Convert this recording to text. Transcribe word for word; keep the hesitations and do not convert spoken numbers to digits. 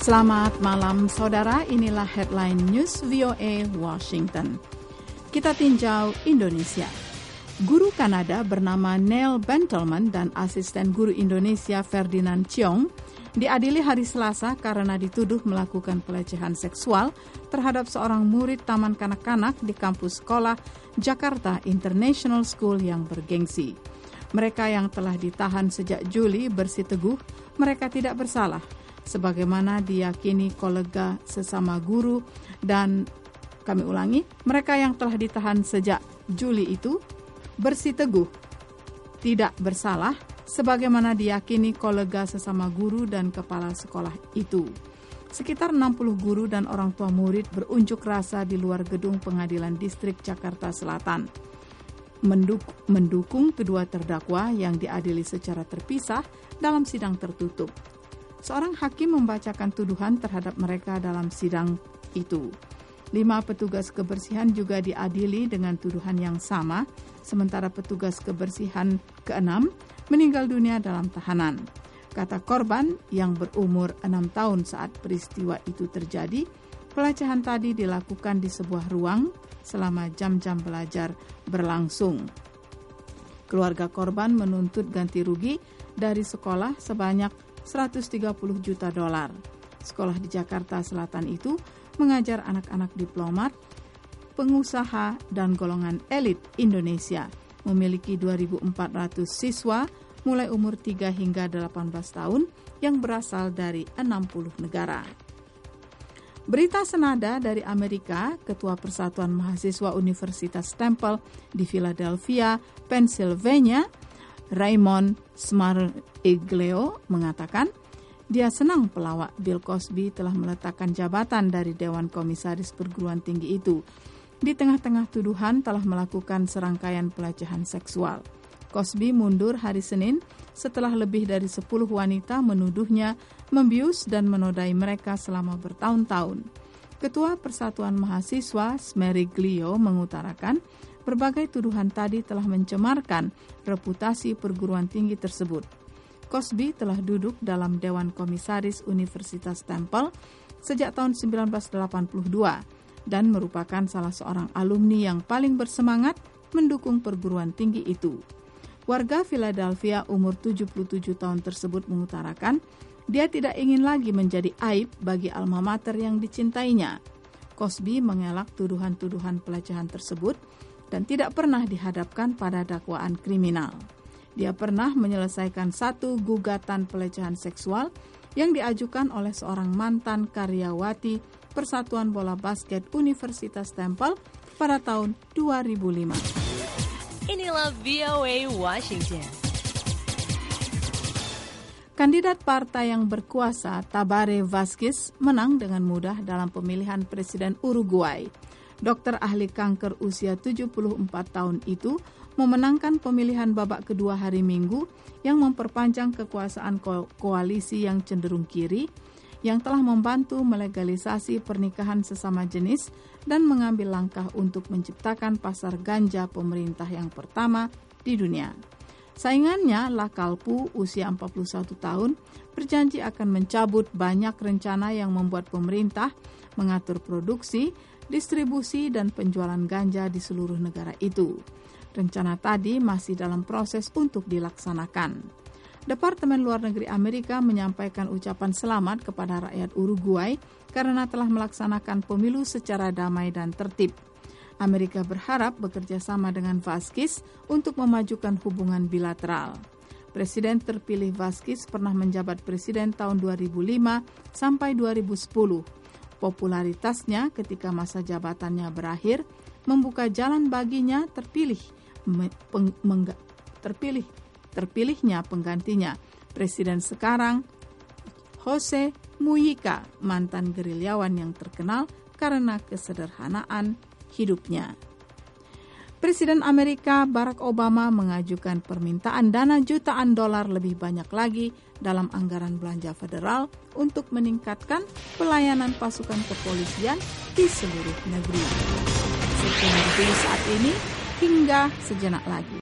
Selamat malam saudara, inilah headline news V O A Washington. Kita tinjau Indonesia. Guru Kanada bernama Neil Bentelman dan asisten guru Indonesia Ferdinand Chiong diadili hari Selasa karena dituduh melakukan pelecehan seksual terhadap seorang murid taman kanak-kanak di kampus sekolah Jakarta International School yang bergengsi. Mereka yang telah ditahan sejak Juli bersiteguh mereka tidak bersalah, sebagaimana diyakini kolega sesama guru dan kami ulangi, mereka yang telah ditahan sejak Juli itu bersiteguh tidak bersalah, sebagaimana diyakini kolega sesama guru dan kepala sekolah itu. Sekitar enam puluh guru dan orang tua murid berunjuk rasa di luar gedung Pengadilan Distrik Jakarta Selatan, menduk- mendukung kedua terdakwa yang diadili secara terpisah dalam sidang tertutup. Seorang hakim membacakan tuduhan terhadap mereka dalam sidang itu. Lima petugas kebersihan juga diadili dengan tuduhan yang sama, sementara petugas kebersihan keenam meninggal dunia dalam tahanan. Kata korban yang berumur enam tahun saat peristiwa itu terjadi, pelecehan tadi dilakukan di sebuah ruang selama jam-jam belajar berlangsung. Keluarga korban menuntut ganti rugi dari sekolah sebanyak seratus tiga puluh juta dolar. Sekolah di Jakarta Selatan itu mengajar anak-anak diplomat, pengusaha, dan golongan elit Indonesia. Memiliki dua ribu empat ratus siswa mulai umur tiga hingga delapan belas tahun yang berasal dari enam puluh negara. Berita senada dari Amerika, Ketua Persatuan Mahasiswa Universitas Temple di Philadelphia, Pennsylvania, Raymond Smargiglio mengatakan dia senang pelawak Bill Cosby telah meletakkan jabatan dari Dewan Komisaris Perguruan Tinggi itu di tengah-tengah tuduhan telah melakukan serangkaian pelecehan seksual. Cosby mundur hari Senin setelah lebih dari sepuluh wanita menuduhnya membius dan menodai mereka selama bertahun-tahun. Ketua Persatuan Mahasiswa Smargiglio mengutarakan berbagai tuduhan tadi telah mencemarkan reputasi perguruan tinggi tersebut. Cosby telah duduk dalam Dewan Komisaris Universitas Temple sejak tahun sembilan belas delapan puluh dua dan merupakan salah seorang alumni yang paling bersemangat mendukung perguruan tinggi itu. Warga Philadelphia umur tujuh puluh tujuh tahun tersebut mengutarakan dia tidak ingin lagi menjadi aib bagi alma mater yang dicintainya. Cosby mengelak tuduhan-tuduhan pelecehan tersebut dan tidak pernah dihadapkan pada dakwaan kriminal. Dia pernah menyelesaikan satu gugatan pelecehan seksual yang diajukan oleh seorang mantan karyawati Persatuan Bola Basket Universitas Temple pada tahun dua ribu lima. Inilah V O A Washington. Kandidat partai yang berkuasa Tabaré Vazquez menang dengan mudah dalam pemilihan presiden Uruguay. Dokter ahli kanker usia tujuh puluh empat tahun itu memenangkan pemilihan babak kedua hari Minggu yang memperpanjang kekuasaan ko- koalisi yang cenderung kiri yang telah membantu melegalisasi pernikahan sesama jenis dan mengambil langkah untuk menciptakan pasar ganja pemerintah yang pertama di dunia. Saingannya, Lakalpu, usia empat puluh satu tahun, berjanji akan mencabut banyak rencana yang membuat pemerintah mengatur produksi, distribusi, dan penjualan ganja di seluruh negara itu. Rencana tadi masih dalam proses untuk dilaksanakan. Departemen Luar Negeri Amerika menyampaikan ucapan selamat kepada rakyat Uruguay karena telah melaksanakan pemilu secara damai dan tertib. Amerika berharap bekerja sama dengan Vazquez untuk memajukan hubungan bilateral. Presiden terpilih Vazquez pernah menjabat presiden tahun dua ribu lima sampai dua ribu sepuluh. Popularitasnya ketika masa jabatannya berakhir membuka jalan baginya terpilih me, peng, mengga, terpilih terpilihnya penggantinya presiden sekarang Jose Mujica, mantan gerilyawan yang terkenal karena kesederhanaan hidupnya. Presiden Amerika Barack Obama mengajukan permintaan dana jutaan dolar lebih banyak lagi dalam anggaran belanja federal untuk meningkatkan pelayanan pasukan kepolisian di seluruh negeri. Seperti saat ini hingga sejenak lagi.